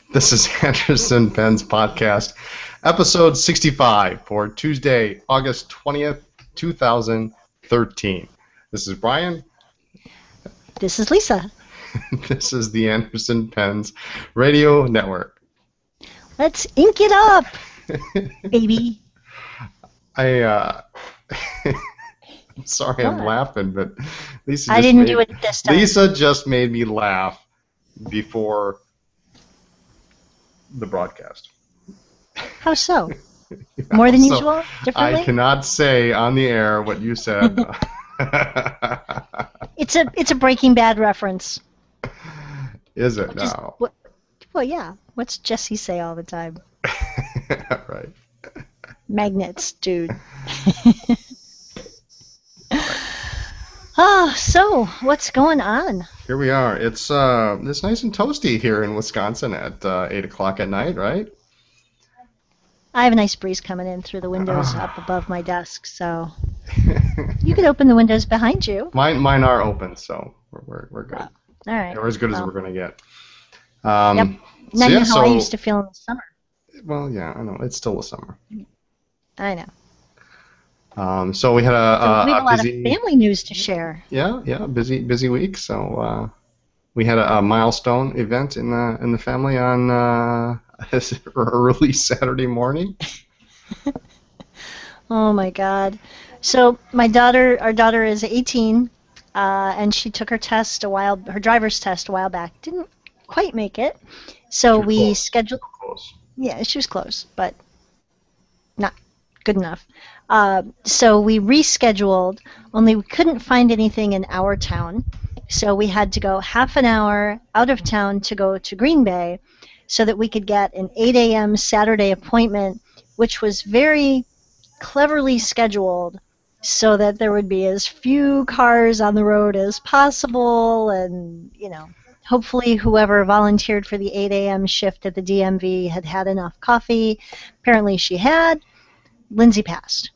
This is Anderson Penn's podcast, episode 65 for Tuesday, August 20th, 2013. This is Brian. This is Lisa. This is the Anderson Penn's radio network. Let's ink it up, baby. I'm sorry I'm laughing, but Lisa I didn't do it this time. Lisa just made me laugh before the broadcast. How so? More than usual? Differently? I cannot say on the air what you said. It's a Breaking Bad reference. Is it now? Well, yeah. What's Jesse say all the time? Right. Magnets, dude. So what's going on? Here we are. It's nice and toasty here in Wisconsin at 8 o'clock at night, right? I have a nice breeze coming in through the windows up above my desk, so you can open the windows behind you. Mine are open, so we're good. All right. We're as good as we're going to get. Yep. Now you know how I used to feel in the summer. Well, yeah, I know. It's still the summer. I know. So we had we have a lot busy, of family news to share. Yeah, busy week. So we had a milestone event in the family on early Saturday morning. Oh my God! So our daughter is 18, and she took her driver's test a while back. Didn't quite make it, so we scheduled. Close. Yeah, she was close, but not good enough. So we rescheduled, only we couldn't find anything in our town. So we had to go half an hour out of town to go to Green Bay so that we could get an 8 a.m. Saturday appointment, which was very cleverly scheduled so that there would be as few cars on the road as possible. And, hopefully whoever volunteered for the 8 a.m. shift at the DMV had had enough coffee. Apparently she had. Lindsay passed.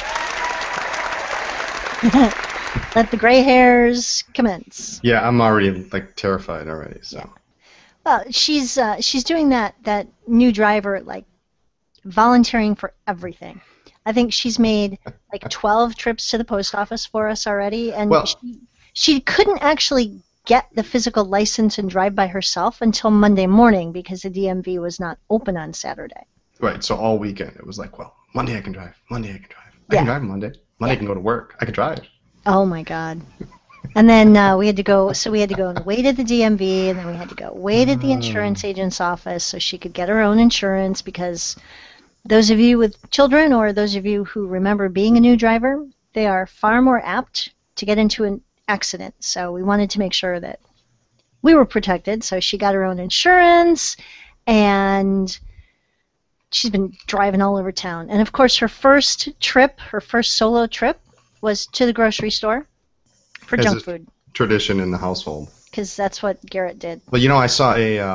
Let the gray hairs commence. Yeah, I'm already terrified already. So. Well, she's doing that new driver volunteering for everything. I think she's made 12 trips to the post office for us already, and she couldn't actually get the physical license and drive by herself until Monday morning because the DMV was not open on Saturday. Right. So all weekend it was Monday I can drive. I can drive Monday. I can go to work. I can drive. Oh my God. And then we had to go and wait at the DMV, and then we had to go wait at the insurance agent's office so she could get her own insurance, because those of you with children or those of you who remember being a new driver, they are far more apt to get into an accident. So we wanted to make sure that we were protected. So she got her own insurance, and she's been driving all over town. And of course, her first solo trip, was to the grocery store for junk food. Tradition in the household. Because that's what Garrett did. Well, I saw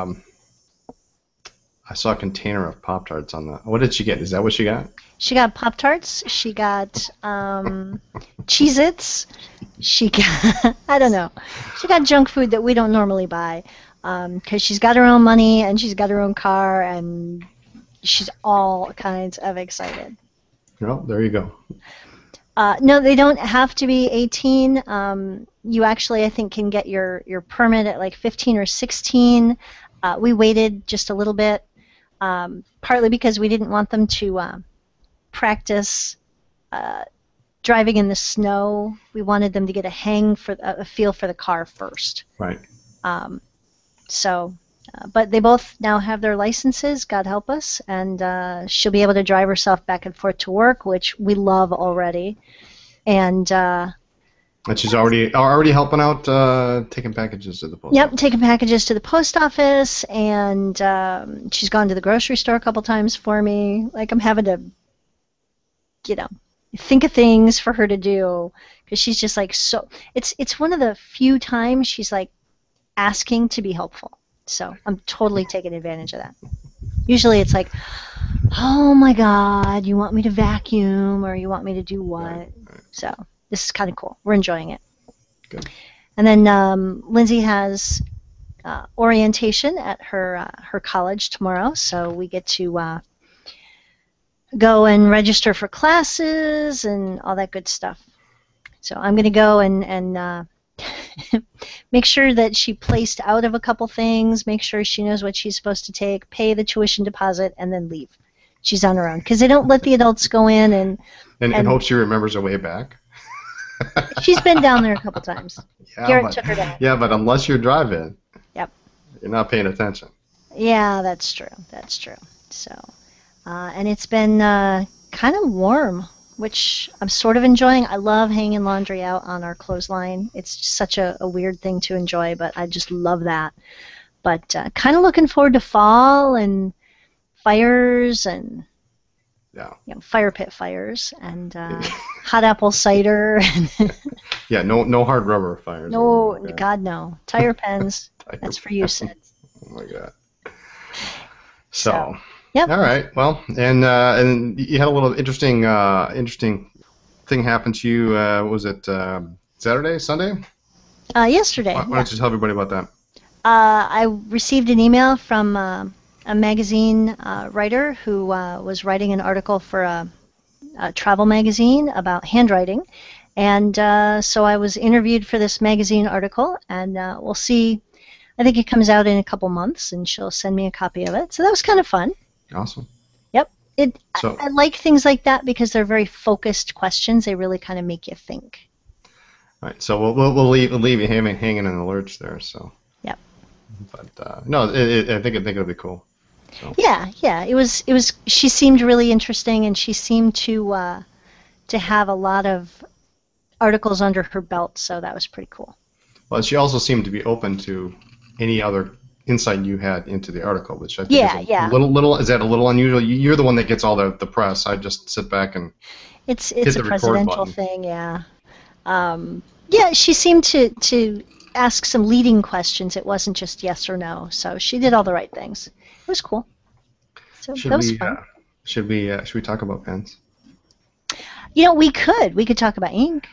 a container of Pop-Tarts on the. What did she get? Is that what she got? She got Pop-Tarts. She got Cheez-Its. She got I don't know. She got junk food that we don't normally buy, because she's got her own money and she's got her own car, and she's all kinds of excited. Well, there you go. No, they don't have to be 18. You actually, I think, can get your permit at 15 or 16. We waited just a little bit, partly because we didn't want them to practice driving in the snow. We wanted them to get a feel for the car first. Right. But they both now have their licenses, God help us, and she'll be able to drive herself back and forth to work, which we love already. And she's already helping out, taking packages to the post office. Yep, taking packages to the post office, and she's gone to the grocery store a couple times for me. I'm having to, think of things for her to do, because she's just so. It's one of the few times she's asking to be helpful. So I'm totally taking advantage of that. Usually it's oh my God, you want me to vacuum, or you want me to do what? Right. So this is kind of cool. We're enjoying it. Good. And then Lindsay has orientation at her college tomorrow, so we get to go and register for classes and all that good stuff. So I'm going to go and make sure that she placed out of a couple things, make sure she knows what she's supposed to take, pay the tuition deposit, and then leave. She's on her own because they don't let the adults go in and hope she remembers her way back. She's been down there a couple times. Yeah, Garrett took her down. Yeah, but unless you're driving, yep, you're not paying attention. Yeah, that's true. That's true. So, and it's been kind of warm, which I'm sort of enjoying. I love hanging laundry out on our clothesline. It's just such a weird thing to enjoy, but I just love that. But kind of looking forward to fall and fires and fire pit fires and hot apple cider. Yeah, no hard rubber fires. No, God no. Tire pens. That's for you, Sid. Oh my God. So yep. All right. Well, and you had a little interesting thing happen to you. Was it Saturday, Sunday? Yesterday. Why don't you tell everybody about that? I received an email from a magazine writer who was writing an article for a travel magazine about handwriting. And so I was interviewed for this magazine article, and we'll see. I think it comes out in a couple months, and she'll send me a copy of it. So that was kind of fun. Awesome. Yep. I like things like that because they're very focused questions. They really kind of make you think. All right. So we'll leave you hanging in the lurch there. So. Yep. But no, I think it'll be cool. So. Yeah. It was. She seemed really interesting, and she seemed to have a lot of articles under her belt. So that was pretty cool. Well, she also seemed to be open to any other insight you had into the article, which I think is a little. Is that a little unusual? You're the one that gets all the press. I just sit back and it's hit the a presidential button. thing. Yeah. She seemed to ask some leading questions. It wasn't just yes or no. So she did all the right things. It was cool. So that was fun. Should we talk about pens? We could talk about ink.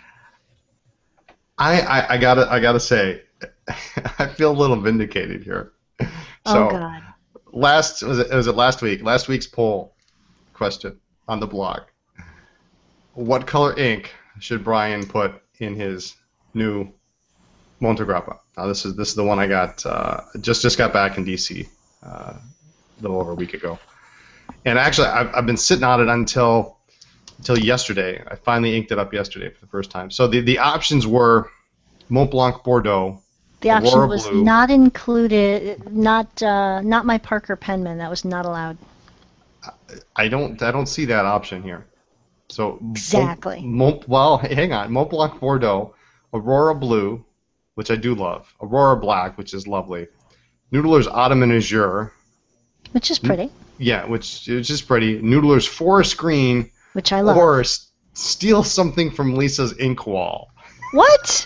I gotta say, I feel a little vindicated here. So, oh God. Was it last week? Last week's poll question on the blog. What color ink should Brian put in his new Montegrappa? Now this is the one I got just got back in DC a little over a week ago. And actually I've been sitting on it until yesterday. I finally inked it up yesterday for the first time. So the options were Mont Blanc Bordeaux. The option Aurora was Blue. not included. Not my Parker Penman. That was not allowed. I don't see that option here. So exactly. Hang on. Mont Blanc Bordeaux, Aurora Blue, which I do love. Aurora Black, which is lovely. Noodler's Autumn and Azure. Which is pretty. Yeah, which is just pretty. Noodler's Forest Green. Which I love. Or steal something from Lisa's Inkwall. What?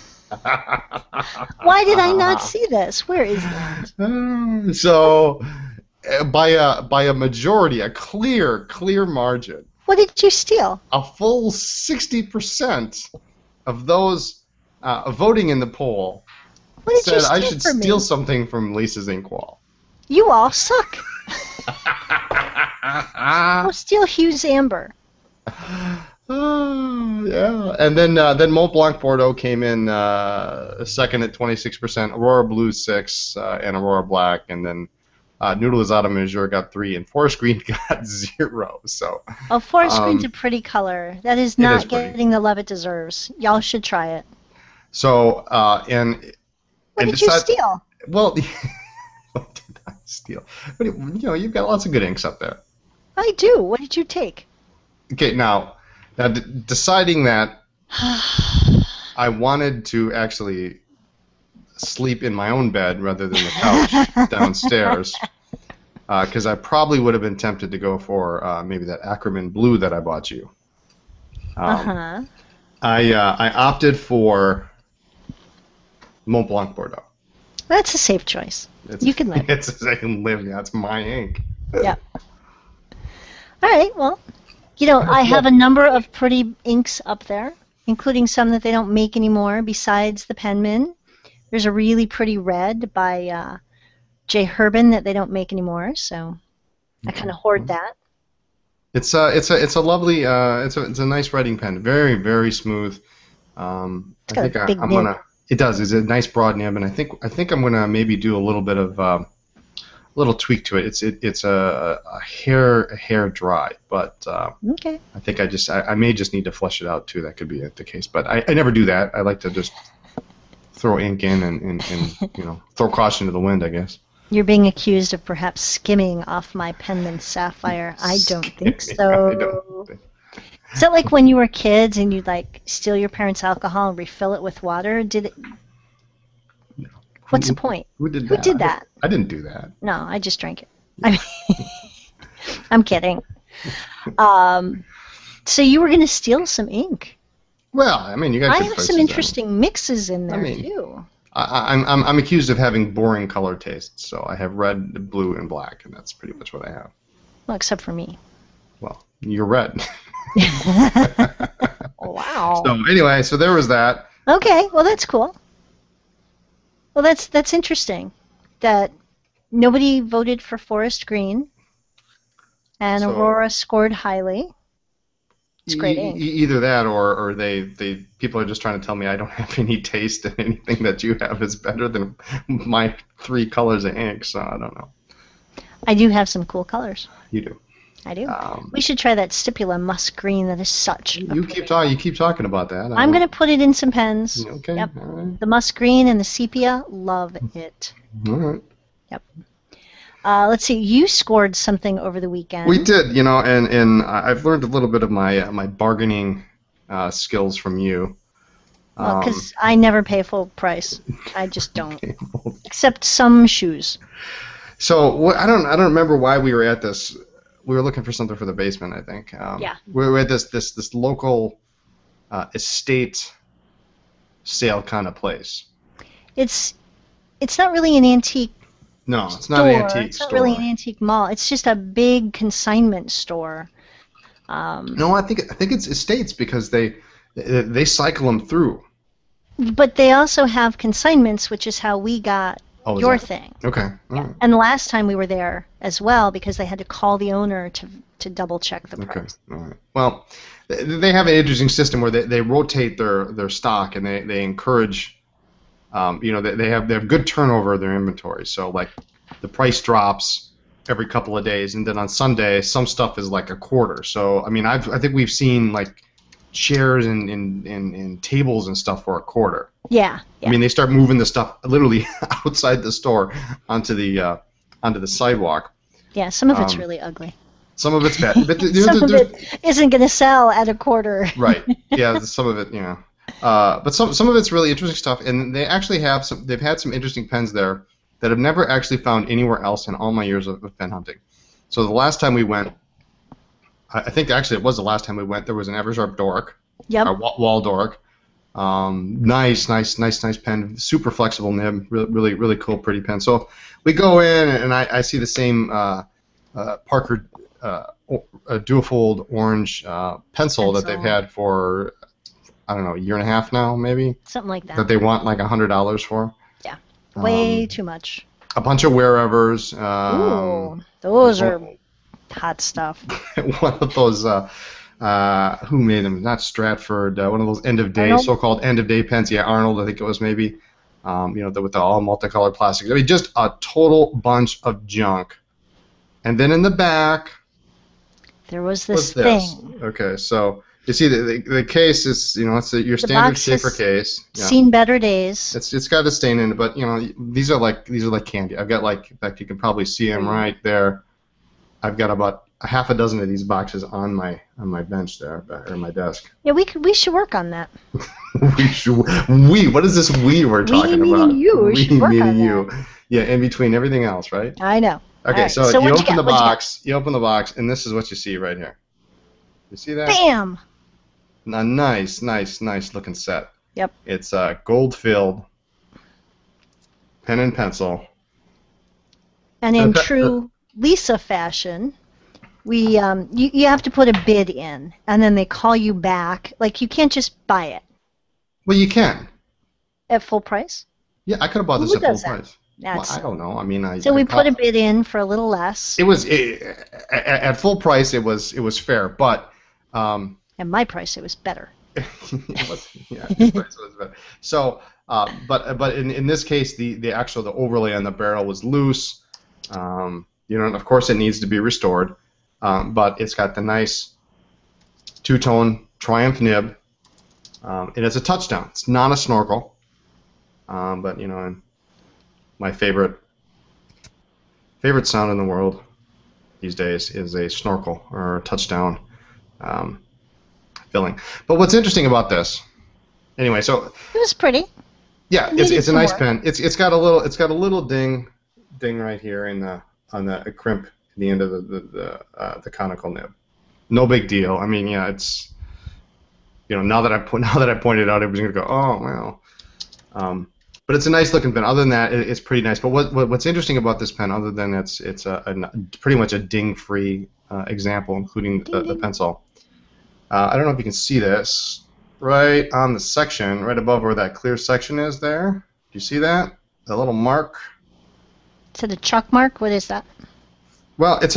Why did I not see this? Where is that? So, by a majority, a clear margin. What did you steal? A full 60% of those voting in the poll said I should steal something from Lisa's Inkwall. You all suck. Go steal Hugh's Amber. Yeah, and then Mont Blanc Bordeaux came in second at 26%, Aurora Blue 6, and Aurora Black, and then Noodler's Autumn and Azure got 3, and Forest Green got 0. So. Oh, Forest Green's a pretty color. That is not getting the love it deserves. Y'all should try it. So What did you steal? Well, what did I steal? But you've got lots of good inks up there. I do. What did you take? Okay, now deciding that I wanted to actually sleep in my own bed rather than the couch downstairs, because I probably would have been tempted to go for maybe that Ackerman blue that I bought you. I opted for Mont Blanc Bordeaux. That's a safe choice. You can live. I can live. Yeah, it's my ink. Yeah. All right. Well, I have a number of pretty inks up there, including some that they don't make anymore besides the Penman. There's a really pretty red by J. Herbin that they don't make anymore, so I kind of hoard that. It's a lovely it's a nice writing pen. Very very smooth. It's I got think a big I'm nib. gonna. It does. It's a nice broad nib, and I think I'm gonna maybe do a little bit of little tweak to it. It's a hair dry, but Okay. I think I may just need to flush it out too. That could be the case, but I never do that. I like to just throw ink in and throw caution to the wind, I guess. You're being accused of perhaps skimming off my Penman Sapphire. I don't think so. I don't think- Is that like when you were kids and you'd like steal your parents' alcohol and refill it with water? What's the point? Who did Who that? did that? I didn't do that. No, I just drank it. I mean, I'm kidding. So you were going to steal some ink. Well, I mean, you guys. I should have price some this out. interesting mixes in there mean- too. I'm accused of having boring color tastes, so I have red, blue, and black, and that's pretty much what I have. Well, except for me. Well, you're red. Wow. So anyway, so there was that. Okay, well that's cool. Well, that's interesting. That nobody voted for Forest Green, and So- Aurora scored highly. It's great ink. Either that, or they people are just trying to tell me I don't have any taste, and anything that you have is better than my 3 colors of ink. So I don't know. I do have some cool colors. You do. I do. Um, We should try that Stipula musk green. That is such. a You pretty keep talking. You keep talking about that. I'm going to put it in some pens. Okay. Yep. All right. The musk green and the sepia, love it. All right. Let's see, you scored something over the weekend. We did, and I've learned a little bit of my bargaining skills from you. Because I never pay full price. I just don't. Okay. Except some shoes. So I don't remember why we were at this. We were looking for something for the basement, I think. Yeah. We were at this local estate sale kind of place. It's not really an antique No, it's store. not an antique It's not store. really an antique mall. It's just a big consignment store. No, I think it's estates because they cycle them through. But they also have consignments, which is how we got Oh, is your that- thing. Okay. All right. And the last time we were there as well, because they had to call the owner to double check the Okay. price. All right. Well, they have an interesting system where they rotate their stock and they encourage. They have good turnover of their inventory. So like, the price drops every couple of days, and then on Sunday, some stuff is like a quarter. So I mean, I think we've seen like chairs and tables and stuff for a quarter. Yeah. I mean, they start moving the stuff literally outside the store onto the sidewalk. Yeah, some of it's um, really ugly. Some of it's bad, but Some of it isn't going to sell at a quarter. right. Yeah, some of it, but some of it's really interesting stuff, and they actually have some. They've had some interesting pens there that I've never actually found anywhere else in all my years of pen hunting. So the last time we went, I think actually it was the last time we went. There was an Eversharp Doric, Yep. Wall Doric. Nice pen, super flexible nib, really cool, pretty pen. So we go in, and I see the same Parker duofold orange pencil that they've had for, I don't know, a year and a half now, maybe, Something like that. that they want like $100 for. Yeah. Way too much. A bunch of wherevers. Ooh, those are hot stuff. One of those, who made them? Not Stratford. One of those end of day, Arnold? so-called end of day pens. Yeah, Arnold, I think it was maybe. With the all multicolored plastic. I mean, just a total bunch of junk. And then in the back, There was what's this thing. Okay, so you see the case is, it's your standard box Schaefer has case. Yeah. Seen better days. It's got a stain in it, but these are like candy. I've got in fact you can probably see them right there. I've got about a half a dozen of these boxes on my bench there, or my desk. Yeah, we should work on that. What is this we we're talking meaning about? you, we should work meaning on you. Yeah, in between everything else, right? I know. Okay, All right, so you what'd open get? the What'd you get? box. You open the box, and this is what you see right here. You see that? Bam! A nice looking set. Yep. It's gold-filled pen and pencil. And in Okay. true Lisa fashion, we you have to put a bid in, and then they call you back. Like, you can't just buy it Well, you can. at full price. Yeah, I could have bought this Who at full does that? price. Well, That's I don't know. I mean, so I we put caught, a bid in for a little less, at full price. It was fair, but and my price it was better. it was, yeah, his price was better. So, but in this case, the actual the overlay on the barrel was loose. And of course it needs to be restored, but it's got the nice two-tone Triumph nib. And it's a touchdown. It's not a snorkel, but my favorite sound in the world these days is a snorkel or a touchdown filling. But what's interesting about this, anyway, so It was pretty. yeah, It needed it's a some nice work. pen. It's got a little ding right here on the crimp at the end of the conical nib. No big deal. I mean, yeah, it's now that I pointed it out, everybody's gonna go, oh well. But it's a nice looking pen. Other than that, it's pretty nice. But what's interesting about this pen, other than it's pretty much a ding-free example, including Ding, the ding. pencil. I don't know if you can see this right on the section, right above where that clear section is there. Do you see that? The little mark. Is it a chalk mark? What is that? Well, it's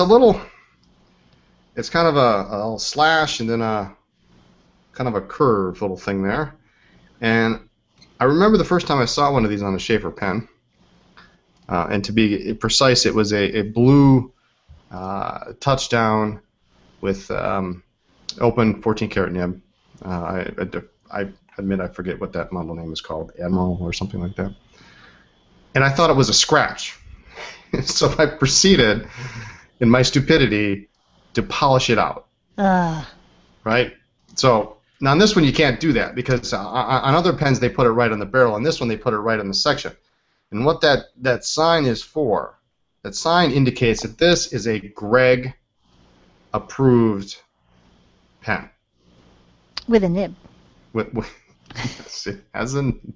kind of a little slash and then a kind of a curved little thing there. And I remember the first time I saw one of these on a Schaefer pen. And to be precise, it was a blue touchdown with open 14-karat nib. I admit I forget what that model name is called, Admiral or something like that. And I thought it was a scratch. So I proceeded, in my stupidity, to polish it out. Right? So now on this one you can't do that because on other pens they put it right on the barrel. On this one they put it right on the section. And what that sign is for, that sign indicates that this is a Greg approved pen. With a nib. Yes, it has an.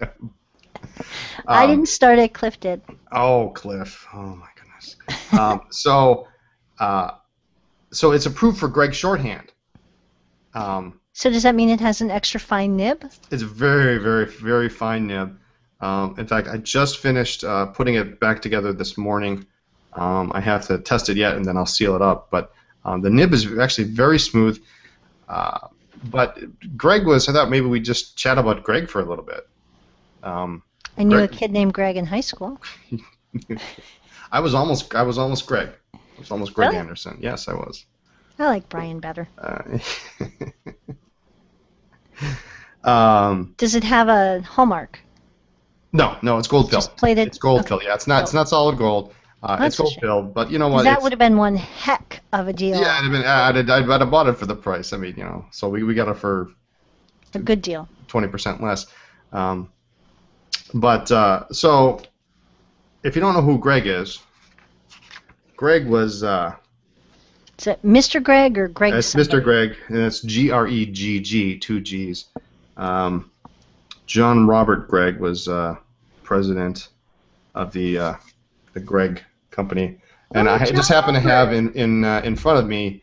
I didn't start it. Cliff did. Oh, Cliff. Oh my goodness. So it's approved for Greg shorthand. So does that mean it has an extra fine nib? It's a very, very, very fine nib. In fact, I just finished putting it back together this morning. I have to test it yet, and then I'll seal it up. But the nib is actually very smooth. But Greg I thought maybe we'd just chat about Greg for a little bit. I knew a kid named Greg in high school. I was almost Greg. I was almost Greg Really? Anderson. Yes, I was. I like Brian better. Does it have a hallmark? No, it's gold fill. Just plated. It's gold Okay. fill. Yeah, it's not solid gold. It's That's a gold shame. filled, but you know what? That would have been one heck of a deal. Yeah, I'd have bought it for the price. I mean, so we got it for A good deal. 20% less. So if you don't know who Greg is, Greg was. Is it Mr. Greg or Greg? It's somebody? Mr. Greg, and it's Gregg, 2 G's. John Robert Gregg was president of the Gregg Company, and Oh, I just John happen to have Robert. in front of me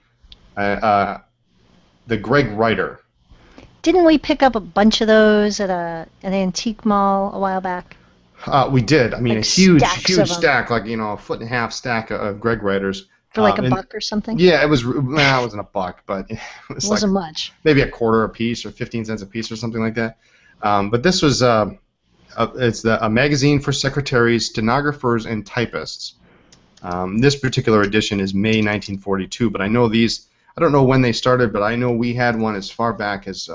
the Gregg Writer. Didn't we pick up a bunch of those at an antique mall a while back? We did. I mean, Like a huge stacks of 'em. stack, like a foot and a half stack of Gregg Writers. For like a And- buck or something? Yeah, it was. Well, it wasn't a buck, but it It was wasn't like much. maybe a quarter a piece or 15 cents a piece or something like that. But this was it's a magazine for secretaries, stenographers, and typists. This particular edition is May 1942, but I know these. I don't know when they started, but I know we had one as far back as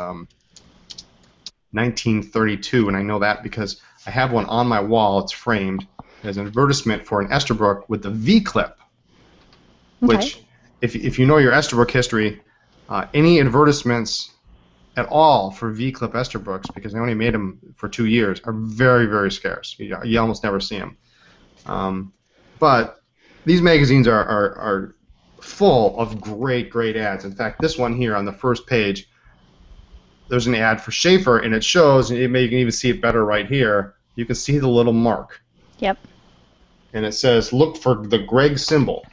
1932, and I know that because I have one on my wall. It's framed as an advertisement for an Esterbrook with the V-clip. Okay. Which, if you know your Esterbrook history, any advertisements at all for V-clip Esterbrookes, because they only made them for 2 years, are very, very scarce. You almost never see them. But these magazines are full of great ads. In fact, this one here on the first page, there's an ad for Schaefer, and it shows, and you can even see it better right here, you can see the little mark. Yep. And it says, look for the Gregg symbol.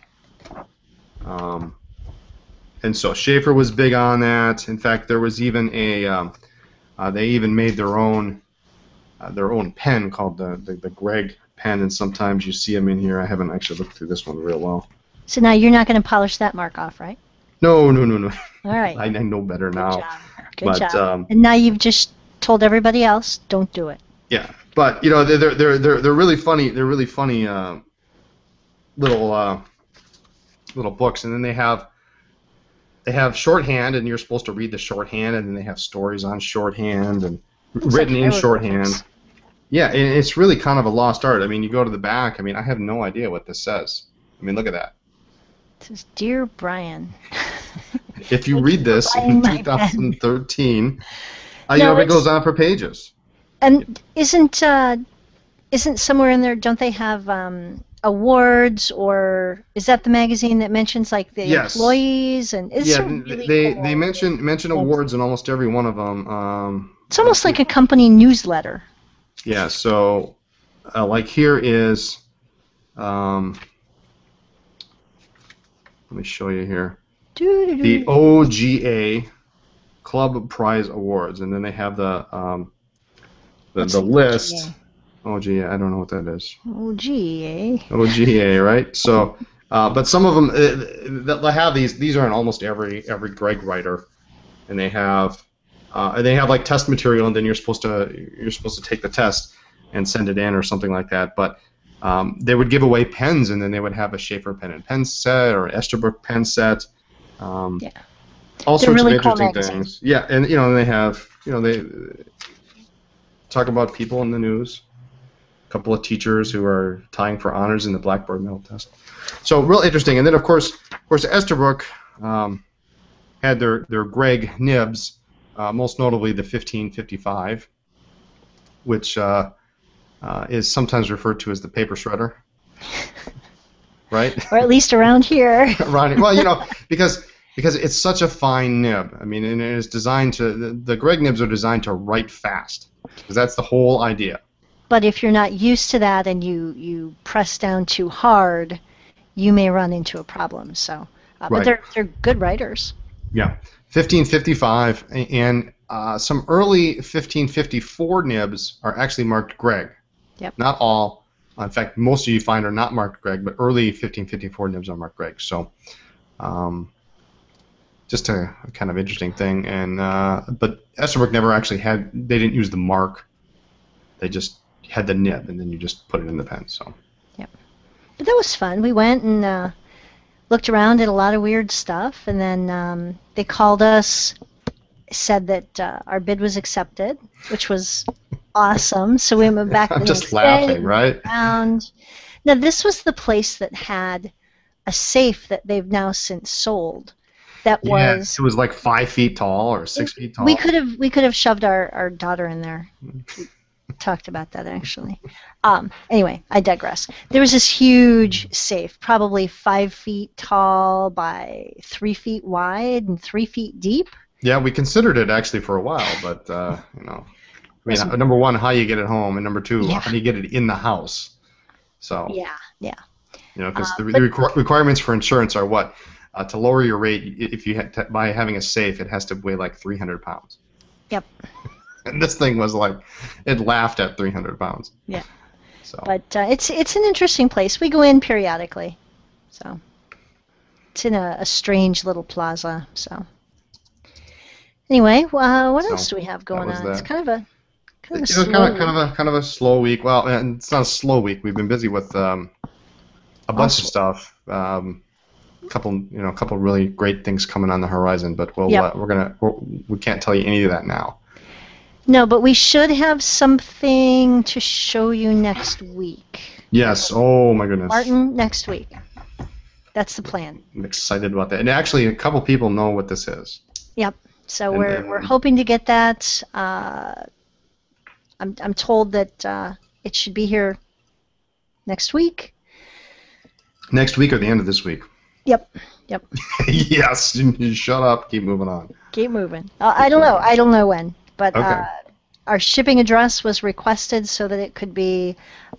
And so Schaefer was big on that. In fact, there was even they even made their own their own pen called the Greg pen, and sometimes you see them in here. I haven't actually looked through this one real well. So now you're not going to polish that mark off, right? No. All right. I know better Good now. job. Good But job. And now you've just told everybody else, don't do it. yeah, but you know they're really funny. They're really funny little books, and then they have shorthand, and you're supposed to read the shorthand, and then they have stories on shorthand and written in shorthand. Yeah, and it's really kind of a lost art. I mean, you go to the back. I mean, I have no idea what this says. I mean, look at that. It says, "Dear Brian." If you read this in 2013, it goes on for pages. And isn't somewhere in there? Don't they have awards, or is that the magazine that mentions like the employees? And they mention awards in almost every one of them. It's almost like a company newsletter. Yeah. So, like here is, let me show you here. The OGA Club Prize Awards, and then they have the list. OGA, I don't know what that is. OGA, right? So, but some of them they have these. These are in almost every Greg writer, and they have like test material, and then you're supposed to take the test and send it in or something like that. But they would give away pens, and then they would have a Schaefer pen and pen set or an Esterbrook pen set. All sorts really of interesting things. Yeah, and they have they talk about people in the news. A couple of teachers who are tying for honors in the Blackboard Medal test. So real interesting. And then of course Esterbrook had their Greg nibs, most notably the 1555, which is sometimes referred to as the paper shredder. Right? Or at least around here. Right. Well, because it's such a fine nib. I mean, and it is designed to the Greg nibs are designed to write fast, because that's the whole idea. But if you're not used to that and you press down too hard, you may run into a problem. So, but they're good writers. Yeah, 1555 and some early 1554 nibs are actually marked Greg. Yep. Not all. In fact, most of you find are not marked Greg, but early 1554 nibs are marked Greg. So, just a kind of interesting thing. And but Esterbrook never actually had. They didn't use the mark. They just had the nib, and then you just put it in the pen. So. Yep. But that was fun. We went and looked around, did a lot of weird stuff, and then they called us, said that our bid was accepted, which was awesome. So we went back. I'm just laughing, right? Around. Now this was the place that had a safe that they've now since sold. That it was like 5 feet tall or 6 feet tall. We could have shoved our daughter in there. Talked about that actually. Anyway, I digress. There was this huge safe, probably 5 feet tall by 3 feet wide and 3 feet deep. Yeah, we considered it actually for a while, but number one, how you get it home, and number two, how do you get it in the house? So yeah. Because the requirements for insurance are what? To lower your rate, if you by having a safe, it has to weigh like 300 pounds. Yep. And this thing was like, it laughed at 300 pounds. Yeah. So. But it's an interesting place. We go in periodically. So it's in a strange little plaza. So anyway, what else do we have going on? It's kind of a slow week. Well, and it's not a slow week. We've been busy with a bunch of stuff. Couple really great things coming on the horizon, but we can't tell you any of that now. No, but we should have something to show you next week. Yes. Oh my goodness. Martin, next week. That's the plan. I'm excited about that. And actually, a couple people know what this is. Yep. So we're hoping to get that. I'm told that it should be here next week. Next week or the end of this week? Yep. Yes. Shut up. Keep moving on. Keep moving. I don't know. I don't know when, but our shipping address was requested so that it could be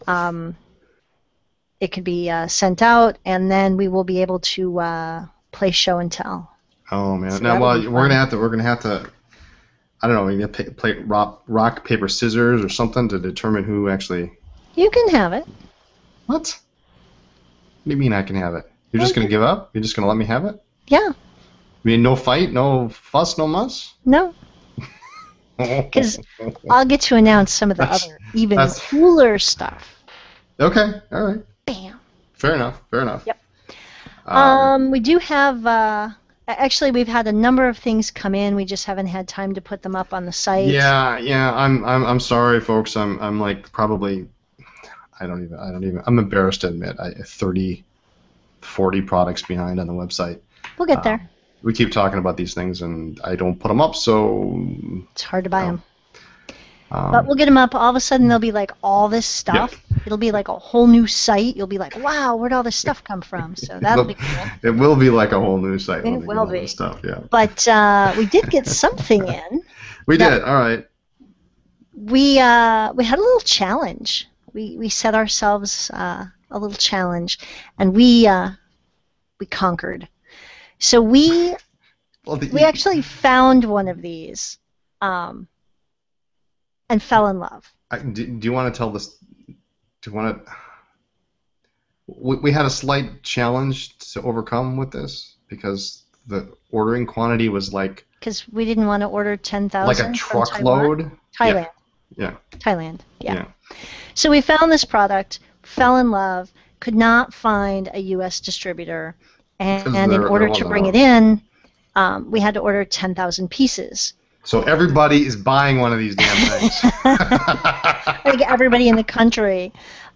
sent out, and then we will be able to play show and tell. Oh man! So now, we're gonna have to I don't know, we need to play rock, paper, scissors or something to determine who actually. You can have it. What? What do you mean I can have it? You're just going to give up? You're just going to let me have it? Yeah. I mean, no fight, no fuss, no muss? No. Because I'll get to announce some of the other even that's- cooler stuff. Okay, all right. Bam. Fair enough, fair enough. Yep. We do have, actually, we've had a number of things come in. We just haven't had time to put them up on the site. Yeah. I'm sorry, folks. I'm like probably. I don't even. I'm embarrassed to admit. 30, 40 products behind on the website. We'll get there. We keep talking about these things, and I don't put them up, so. It's hard to buy them. But we'll get them up. All of a sudden, there'll be like all this stuff. Yeah. It'll be like a whole new site. You'll be like, wow, where'd all this stuff come from? So that'll be cool. It will be like a whole new site. It will be. Stuff, yeah. But we did get something in. We did. All right. We had a little challenge. We set ourselves a little challenge, and we conquered. So we actually found one of these. And fell in love. Do you want to tell this? Do you want to? We had a slight challenge to overcome with this because the ordering quantity was like. Because we didn't want to order 10,000. Like a truckload. Thailand. Yeah. Thailand. Yeah. So we found this product, fell in love, could not find a U.S. distributor, and in order to bring it in, we had to order 10,000 pieces. So everybody is buying one of these damn things. I think everybody in the country.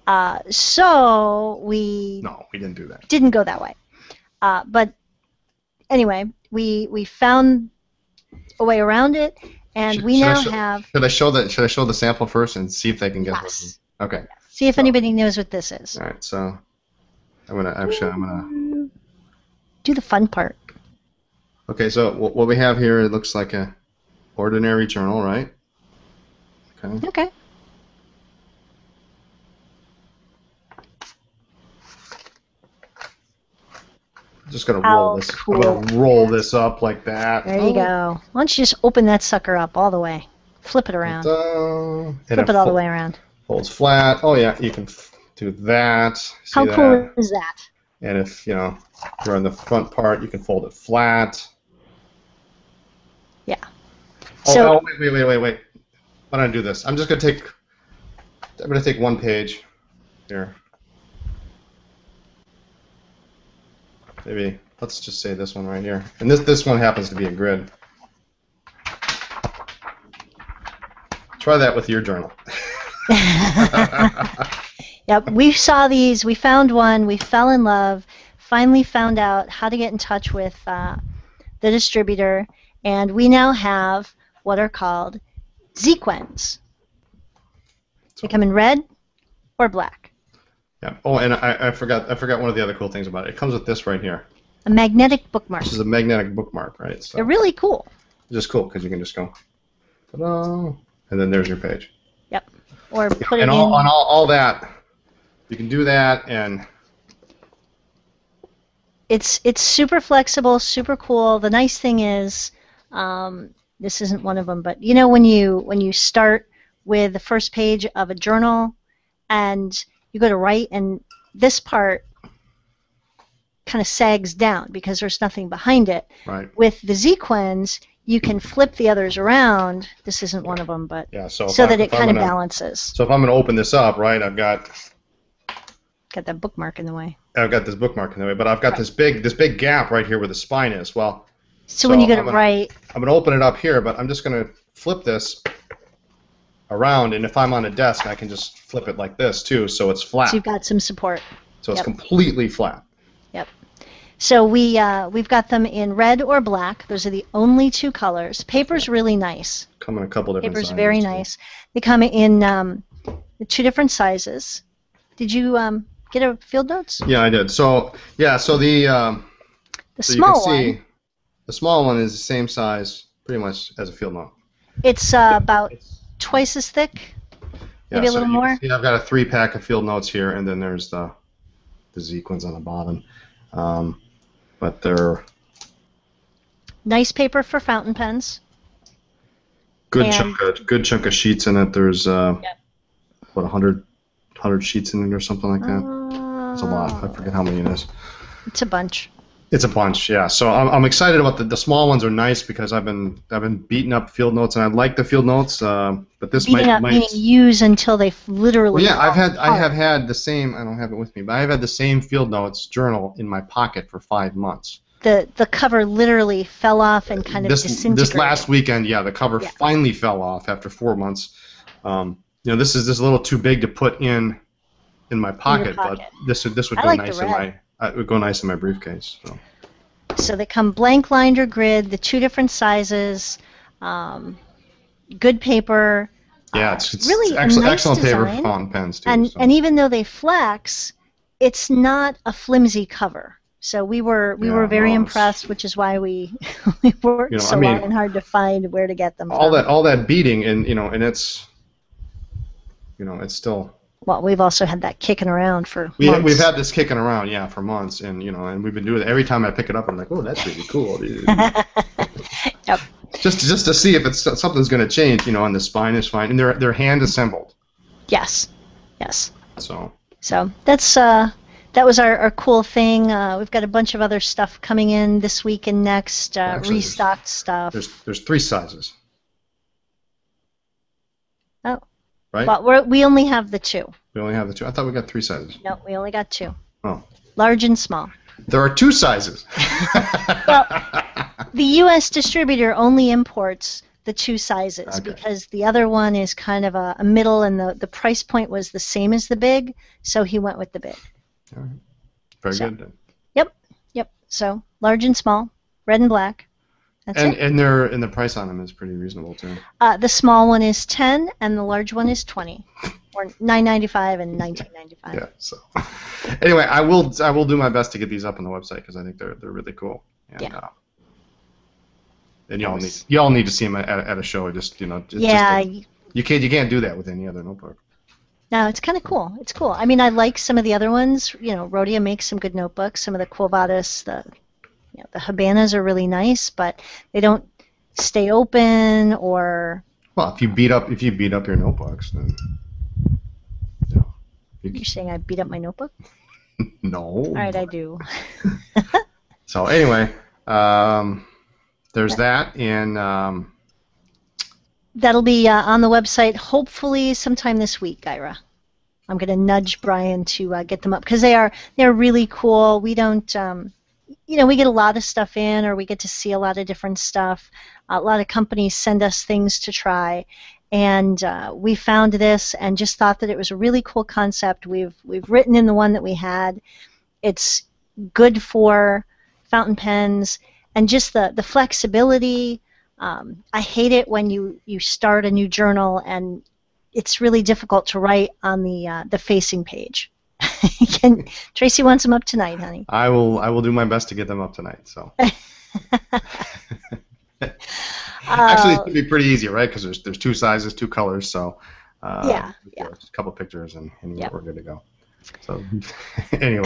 So we... No, we didn't do that. Didn't go that way. But anyway, we found a way around it, and we now have... Should I show the sample first and see if they can guess? Yes. Okay. See if anybody knows what this is. All right, so I'm gonna do the fun part. Okay, so what we have here, it looks like a ordinary journal, right? Okay. Okay. Just gonna roll this. Cool. I'm gonna roll this up like that. There you go. Why don't you just open that sucker up all the way? Flip it around. Flip it all the way around. Folds flat. Oh yeah, you can do that. See How cool is that? And if you're on the front part, you can fold it flat. Yeah. Oh, wait. Why don't I do this? I'm gonna take one page here. Maybe let's just say this one right here. And this one happens to be a grid. Try that with your journal. Yep, we saw these, we found one, we fell in love, finally found out how to get in touch with the distributor, and we now have what are called Zequens. They come in red or black. Yeah. Oh, and I forgot one of the other cool things about it. It comes with this right here. A magnetic bookmark. This is a magnetic bookmark, right? So they're really cool. Just cool because you can just go, ta-da, and then there's your page. Yep. Or put it in. And all that, you can do that, and it's super flexible, super cool. The nice thing is, this isn't one of them, but you know when you start with the first page of a journal, and you go to write, and this part kind of sags down because there's nothing behind it. Right. With the Zequens, you can flip the others around. This isn't one of them, but yeah, so that it kind of balances. So if I'm going to open this up, right, I've got that bookmark in the way. I've got this bookmark in the way, but I've got this big gap right here where the spine is. Well, so when you go to write, I'm going to open it up here, but I'm just going to flip this around, and if I'm on a desk, I can just flip it like this too, so it's flat. So you've got some support. So it's completely flat. Yep. So we've got them in red or black. Those are the only two colors. Paper's really nice. Come in a couple different sizes. Paper's very nice. They come in two different sizes. Did you get a field notes? Yeah, I did. So the small one. The small one is the same size, pretty much, as a field note. It's about twice as thick. Maybe a little more. See, I've got a 3-pack of field notes here, and then there's the Zequens on the bottom. But they're nice paper for fountain pens. And good chunk of sheets in it. There's Yep. what 100 sheets in it or something like that. It's a lot. I forget how many it is. It's a bunch. It's a bunch, yeah. So I'm excited about the small ones are nice because I've been beating up field notes and I like the field notes, but this Beating up meaning use until they literally. Well, yeah, I have had the same. I don't have it with me, but I have had the same field notes journal in my pocket for 5 months. The cover literally fell off and kind of disintegrated. This last weekend, yeah, the cover finally fell off after 4 months. This is a little too big to put in my pocket, but this would go nice in my. It would go nice in my briefcase. So they come blank lined or grid, the 2 different sizes, good paper. Yeah, it's really excellent nice paper design. for fountain pens too. And even though they flex, it's not a flimsy cover. So we were very impressed, which is why we worked long and hard to find where to get them. All that beating and it's it's still. Well, we've also had that kicking around for months. We've had this kicking around, for months, and and we've been doing it. Every time I pick it up, I'm like, oh, that's really cool. Yep. Just to see if something's going to change, and the spine is fine, and they're hand assembled. Yes. So that's that was our cool thing. We've got a bunch of other stuff coming in this week and next. Actually, restocked stuff. There's 3 sizes. Oh. Right? But we only have the 2. We only have the 2. I thought we got 3 sizes. No, we only got 2. Oh. Large and small. There are 2 sizes. Well, the U.S. distributor only imports the 2 sizes because the other one is kind of a middle, and the price point was the same as the big, so he went with the big. All right. Very good then. Yep. So large and small, red and black. That's it. And the price on them is pretty reasonable too. The small one is 10 and the large one is 20, or $9.95 and $19.95. Yeah. So anyway, I will do my best to get these up on the website because I think they're really cool. And, and y'all need to see them at a show. You can't do that with any other notebook. No, it's kind of cool. It's cool. I mean, I like some of the other ones. Rhodia makes some good notebooks. Some of the Quo Vadis, the Habanas are really nice, but they don't stay open or. Well, if you beat up your notebooks, then. You're saying I beat up my notebook? No. All right, I do. So anyway, there's that, and. That'll be on the website hopefully sometime this week, Ira. I'm going to nudge Brian to get them up because they're really cool. We don't, we get a lot of stuff in, or we get to see a lot of different stuff. A lot of companies send us things to try, and we found this and just thought that it was a really cool concept. We've written in the one that we had. It's good for fountain pens and just the flexibility. I hate it when you start a new journal and it's really difficult to write on the facing page. Tracy wants them up tonight, honey. I will do my best to get them up tonight. So actually, it's gonna be pretty easy, right? Because there's 2 sizes, 2 colors. So just a couple pictures and we're good to go. So anyway,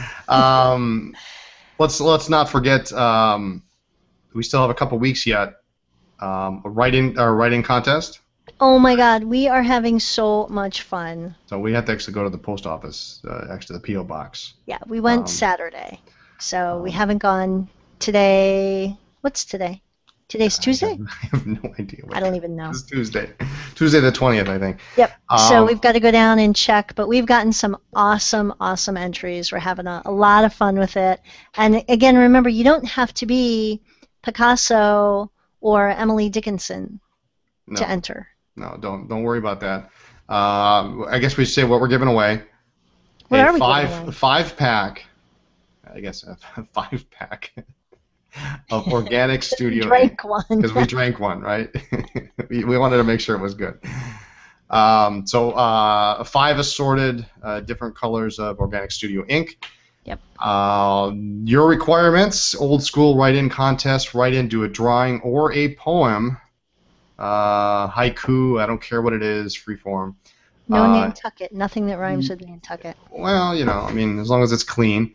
let's not forget. We still have a couple weeks yet. A write-in contest. Oh my God, we are having so much fun. So we have to actually go to the post office, the P.O. box. Yeah, we went Saturday, so we haven't gone today. What's today? Today's Tuesday? I have no idea. I don't even know. It's Tuesday the 20th, I think. Yep. So we've got to go down and check, but we've gotten some awesome entries. We're having a lot of fun with it. And again, remember, you don't have to be Picasso or Emily Dickinson to enter. No, don't worry about that. I guess we should say what we're giving away. What are we giving away? 5-pack. I guess a 5-pack of Organic Studio. Drank one. Because we drank one, right? we wanted to make sure it was good. So 5 assorted different colors of Organic Studio ink. Yep. Your requirements: old school write-in contest, write-in, do a drawing or a poem, haiku, I don't care what it is, free form. No Nantucket, nothing that rhymes with Nantucket. Well, as long as it's clean.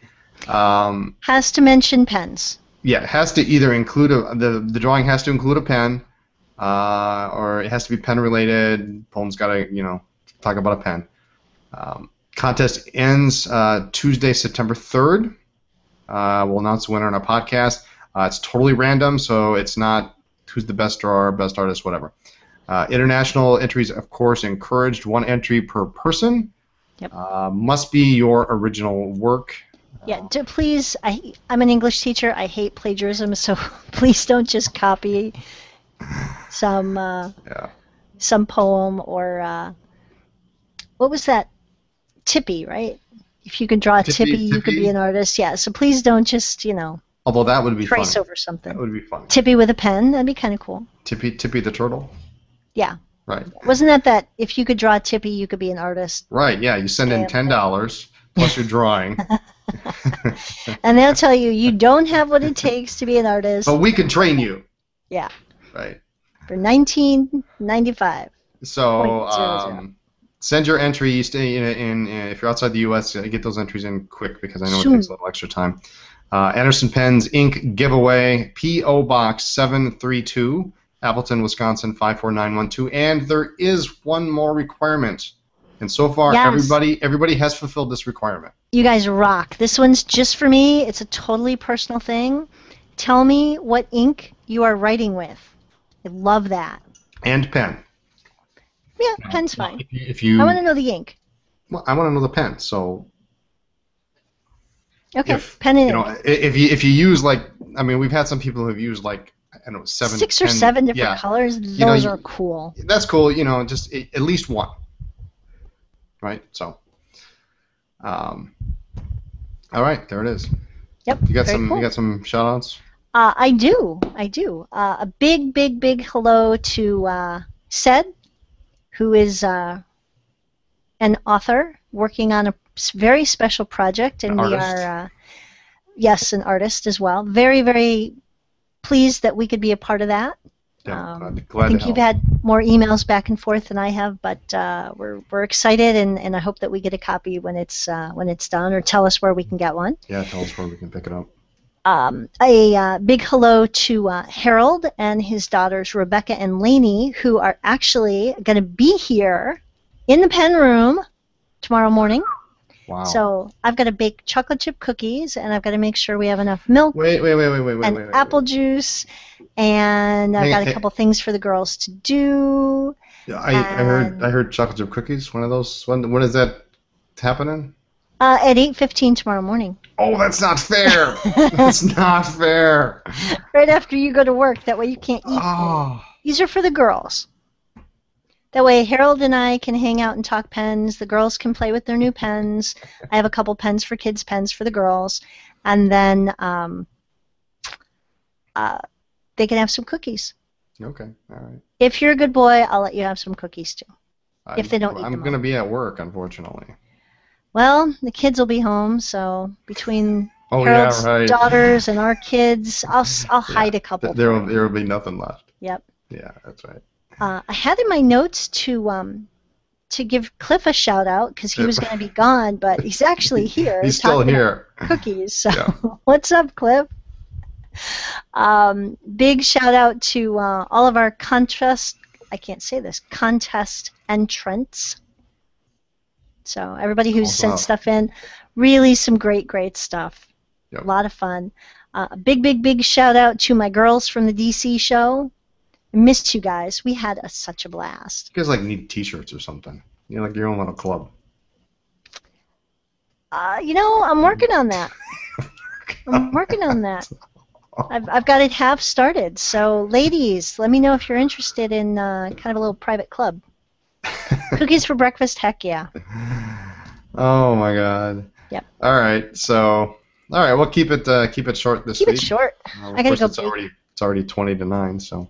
Has to mention pens. Yeah, it has to either include the drawing has to include a pen. or it has to be pen related. Poem's got to, talk about a pen. Contest ends Tuesday, September 3rd. We'll announce the winner on our podcast. It's totally random, so it's not who's the best drawer, best artist, whatever. International entries, of course, encouraged. 1 entry per person. Yep. Must be your original work. Yeah, please, I'm an English teacher. I hate plagiarism, so please don't just copy some poem or what was that? Tippy, right? If you can draw a Tippy, you could be an artist. Yeah, so please don't just, Although that would be trace funny. over something. That would be fun. Tippy with a pen, that'd be kind of cool. Tippy the turtle? Yeah. Right. Wasn't that if you could draw a Tippy, you could be an artist? Right, yeah. You send in $10 plus your drawing. And they'll tell you, you don't have what it takes to be an artist. But we can train you. Yeah. Right. For $19.95. So send your entry. You stay in if you're outside the U.S., get those entries in quick because I know it takes a little extra time. Anderson Pens Inc. giveaway, P.O. Box 732, Appleton, Wisconsin 54912, and there is one more requirement. And so far, everybody has fulfilled this requirement. You guys rock. This one's just for me. It's a totally personal thing. Tell me what ink you are writing with. I love that. And pen. Yeah, pen's fine. If you, I want to know the ink. Well, I want to know the pen. So. Okay, pen and ink. If you use we've had some people who've used 6 or 7 different colors. Those are cool. That's cool. Just at least one. Right. So. All right, there it is. Yep. You got cool. You got some shout-outs? I do. A big hello to Sed, who is an author working on a very special project, and we are, an artist as well. Very, very pleased that we could be a part of that. Yeah, I think you've had more emails back and forth than I have, but we're excited, and I hope that we get a copy when it's done, or tell us where we can get one. Yeah, tell us where we can pick it up. A big hello to Harold and his daughters Rebecca and Lainey, who are actually going to be here in the pen room tomorrow morning. Wow. So I've got to bake chocolate chip cookies, and I've got to make sure we have enough milk and apple juice, and I've got a couple things for the girls to do. Yeah, I heard chocolate chip cookies. One of those. When is that happening? At 8:15 tomorrow morning. Oh, that's not fair. That's not fair. Right after you go to work. That way you can't eat. Oh. These are for the girls. That way Harold and I can hang out and talk pens. The girls can play with their new pens. I have a couple pens for kids, pens for the girls. And then they can have some cookies. Okay, all right. If you're a good boy, I'll let you have some cookies too. If they don't eat them. I'm going to be at work, unfortunately. Well, the kids will be home, so between Harold's daughters and our kids, I'll hide a couple. There will be nothing left. Yep. Yeah, that's right. I had in my notes to give Cliff a shout out because he was going to be gone, but he's actually here. He's still here. Cookies. So what's up, Cliff? Big shout out to all of our contest entrants. So everybody who's sent stuff in, really some great stuff. Yep. A lot of fun. Big shout out to my girls from the DC show. I missed you guys. We had such a blast. You guys need T-shirts or something. Like your own little club. I'm working on that. I've got it half started. So, ladies, let me know if you're interested in kind of a little private club. Cookies for breakfast, heck yeah. Oh my God. Yep. All right. So, we'll keep it short this week. Keep it short. I gotta go. It's already 20 to 9. So,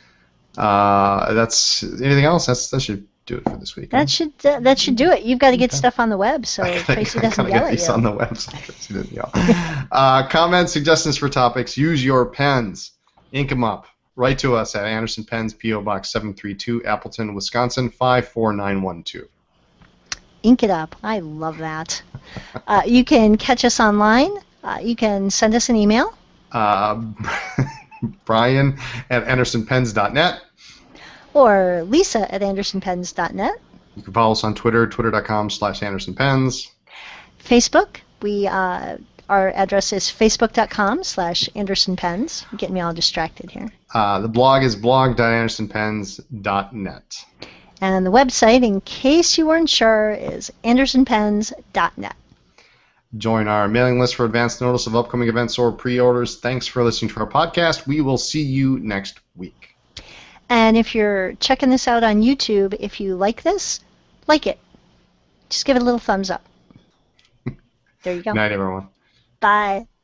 that's anything else. That should do it for this week. That should do it. You've got to get stuff on the web so Tracy doesn't yell at you. On the website. Tracy doesn't yell. Comments, suggestions for topics. Use your pens. Ink them up. Write to us at Anderson Pens, P.O. Box 732, Appleton, Wisconsin 54912. Ink it up. I love that. You can catch us online. You can send us an email. Brian at AndersonPens.net. or Lisa at andersonpens.net. You can follow us on Twitter, twitter.com/AndersonPens. Facebook, our address is facebook.com/AndersonPens. You're getting me all distracted here. The blog is blog.andersonpens.net. And the website, in case you weren't sure, is andersonpens.net. Join our mailing list for advance notice of upcoming events or pre-orders. Thanks for listening to our podcast. We will see you next week. And if you're checking this out on YouTube, if you like this, like it. Just give it a little thumbs up. There you go. Good night, everyone. Bye.